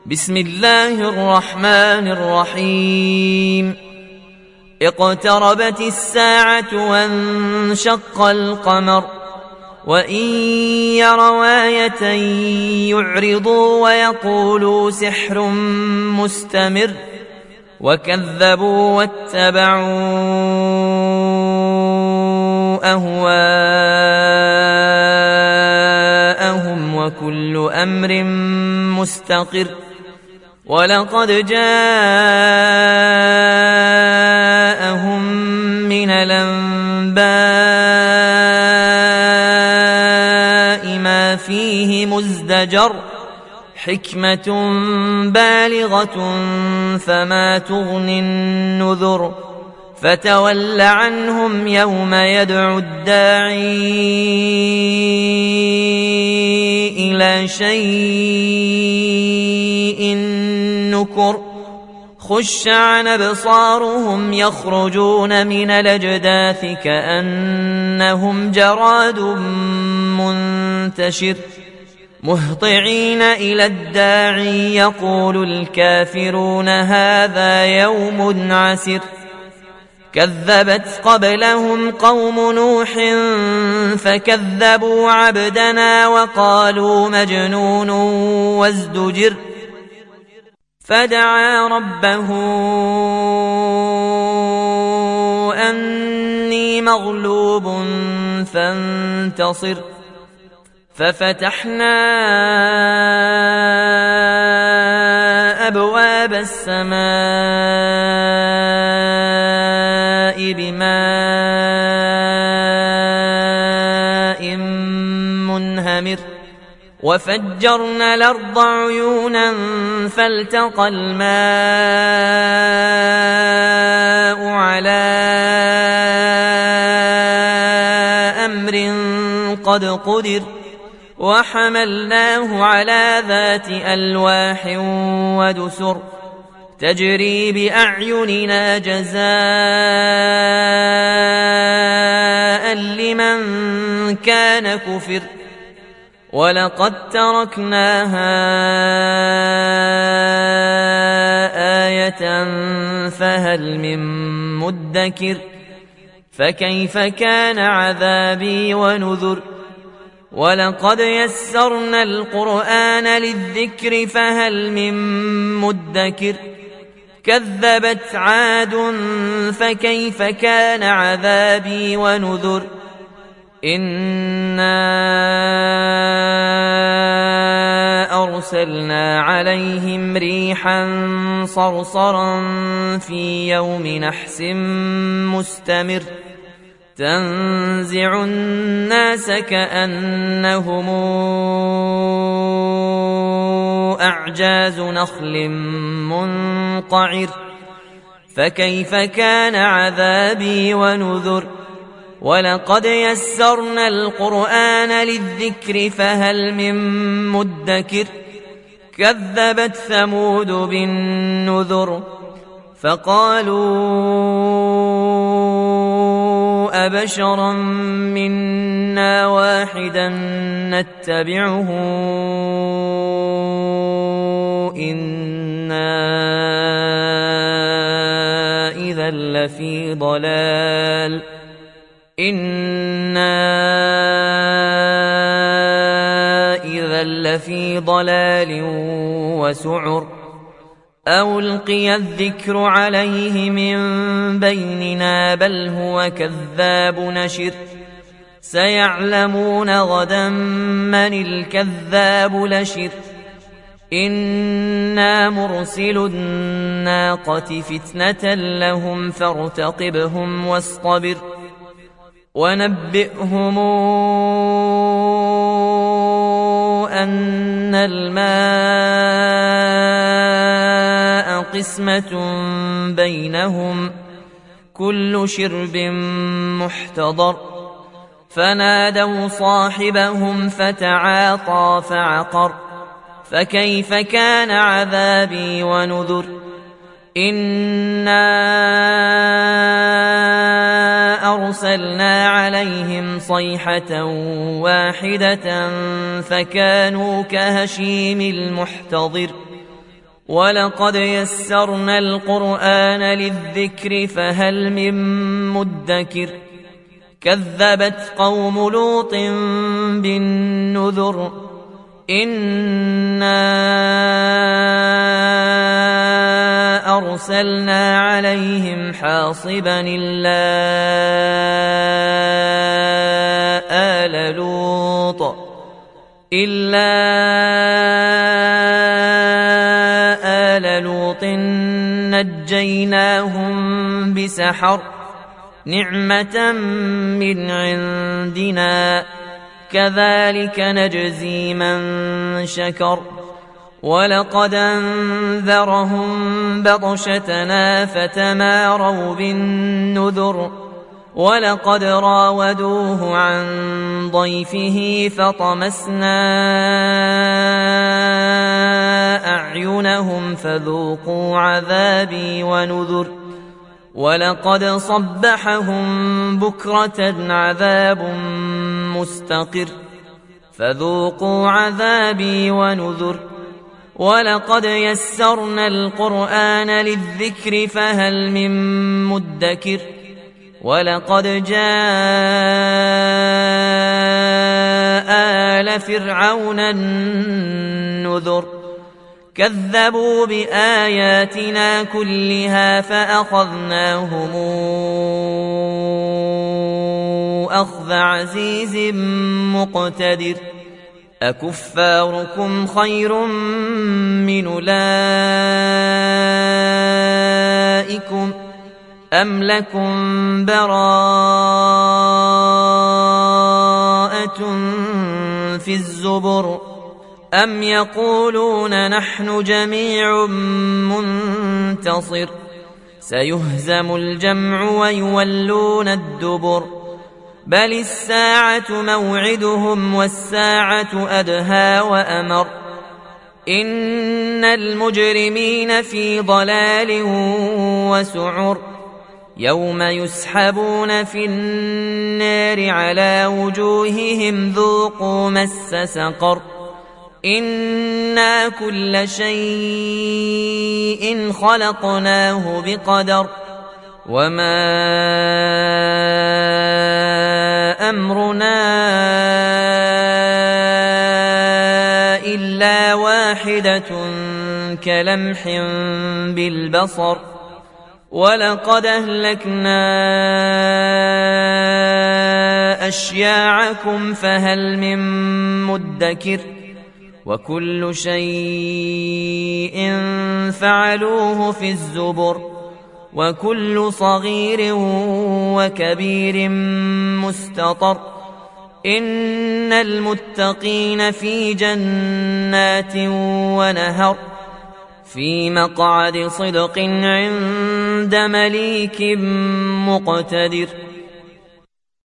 بسم الله الرحمن الرحيم. اقتربت الساعة وانشق القمر وإن يروا آية يعرضوا ويقولوا سحر مستمر وكذبوا واتبعوا أهواءهم وكل أمر مستقر. ولقد جاءهم من الأنباء ما فيه مزدجر حكمة بالغة فما تغني النذر. فتول عنهم يوم يدعو الداعي إلى شيء نكر. خش عن أبصارهم يخرجون من الأجداث كأنهم جراد منتشر مهطعين إلى الداعي يقول الكافرون هذا يوم عسر. كذبت قبلهم قوم نوح فكذبوا عبدنا وقالوا مجنون وازدجر. فدعا ربه أني مغلوب فانتصر. ففتحنا أبواب السماء بماء منهمر وفجرنا الأرض عيونا فالتقى الماء على أمر قد قدر. وحملناه على ذات ألواح ودسر تجري بأعيننا جزاء لمن كان كفر. ولقد تركناها آية فهل من مدكر. فكيف كان عذابي ونذر. ولقد يسرنا القرآن للذكر فهل من مدكر. كذبت عاد فكيف كان عذابي ونذر. إنا أرسلنا عليهم ريحا صرصرا في يوم نحس مستمر تنزع الناس كأنهم أعجاز نخل منقعر. فكيف كان عذابي ونذر. ولقد يسرنا القرآن للذكر فهل من مدكر. كذبت ثمود بالنذر فقالوا أبشرا منا واحدا نتبعه إنا إذا لفي ضلال وسعر. أو ألقي الذكر عليه من بيننا بل هو كذاب نشر. سيعلمون غدا من الكذاب لشر. إنا مرسل الناقة فتنة لهم فارتقبهم واصطبر. ونبئهم أن الماء قسمة بينهم كل شرب محتضر. فنادوا صاحبهم فتعاطى فعقر. فكيف كان عذابي ونذر. إنا أرسلنا عليهم صيحة واحدة فكانوا كهشيم المحتضر ولقد يسرنا القرآن للذكر فهل من مدكر كذبت قوم لوط بالنذر إنا أرسلنا عليهم حاصبا إلا آل لوط نجيناهم بسحر نعمة من عندنا كذلك نجزي من شكر ولقد أنذرهم بطشتنا فتماروا بالنذر ولقد راودوه عن ضيفه فطمسنا أعينهم فذوقوا عذابي ونذر ولقد صبحهم بكرة عذاب مستقر فذوقوا عذابي ونذر ولقد يسرنا القرآن للذكر فهل من مدكر ولقد جاء آل فرعون النذر كذبوا بآياتنا كلها فأخذناهم أخذ عزيز مقتدر أكفاركم خير من أولئكم أم لكم براءة في الزبر أم يقولون نحن جميع منتصر سيهزم الجمع ويولون الدبر بل الساعة موعدهم والساعة أدهى وأمر إن المجرمين في ضلال وسعر يوم يسحبون في النار على وجوههم ذوقوا مس سقر إنا كل شيء خلقناه بقدر وما أمرنا إلا واحدة كلمح بالبصر ولقد أهلكنا أشياعكم فهل من مدكر وكل شيء فعلوه في الزبر وكل صغير وكبير مستطر إن المتقين في جنات ونهر في مقعد صدق عند مليك مقتدر